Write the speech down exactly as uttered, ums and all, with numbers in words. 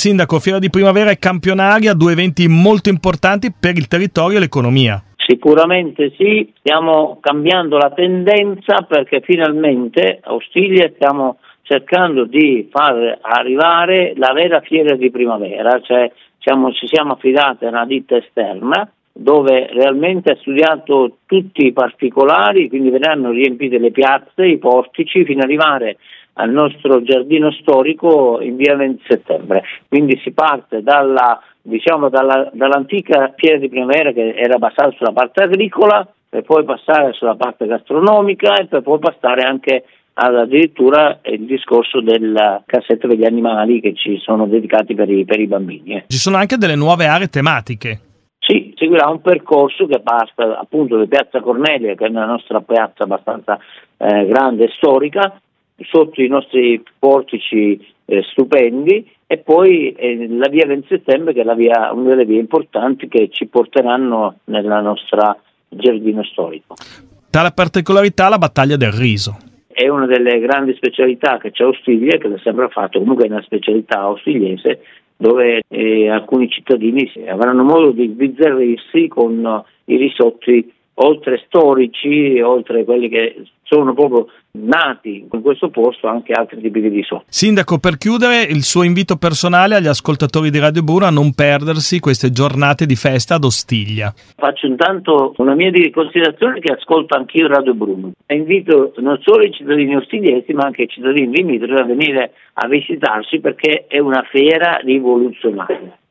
Sindaco, Fiera di Primavera e Campionaria, due eventi molto importanti per il territorio e l'economia. Sicuramente sì, stiamo cambiando la tendenza perché finalmente a Ostiglia stiamo cercando di far arrivare la vera Fiera di Primavera, cioè siamo, ci siamo affidati a una ditta esterna dove realmente ha studiato tutti i particolari, quindi verranno riempite le piazze, i portici, fino ad arrivare al nostro giardino storico in via venti settembre. Quindi si parte dalla, diciamo, dalla, dall'antica Fiera di Primavera che era basata sulla parte agricola, per poi passare sulla parte gastronomica e per poi passare anche ad addirittura il discorso del cassetto degli animali che ci sono dedicati per i, per i bambini. Eh. Ci sono anche delle nuove aree tematiche. Sì, seguirà un percorso che passa appunto da Piazza Cornelia, che è una nostra piazza abbastanza eh, grande e storica, sotto i nostri portici eh, stupendi, e poi eh, la via venti settembre, che è la via, una delle vie importanti che ci porteranno nella nostra giardino storico. Tale particolarità la battaglia del riso. È una delle grandi specialità che c'è a Ostiglia, che l'ha sempre fatto, comunque è una specialità ostigliese, dove eh, alcuni cittadini avranno modo di sbizzarrirsi con uh, i risotti, oltre storici, oltre quelli che sono proprio nati in questo posto, anche altri tipi di risotti. Sindaco, per chiudere, il suo invito personale agli ascoltatori di Radio Bruno a non perdersi queste giornate di festa ad Ostiglia. Faccio intanto una mia considerazione, che ascolto anch'io Radio Bruno, e invito non solo i cittadini ostigliesi ma anche i cittadini limitrofi a venire a visitarci, perché è una fiera rivoluzionaria.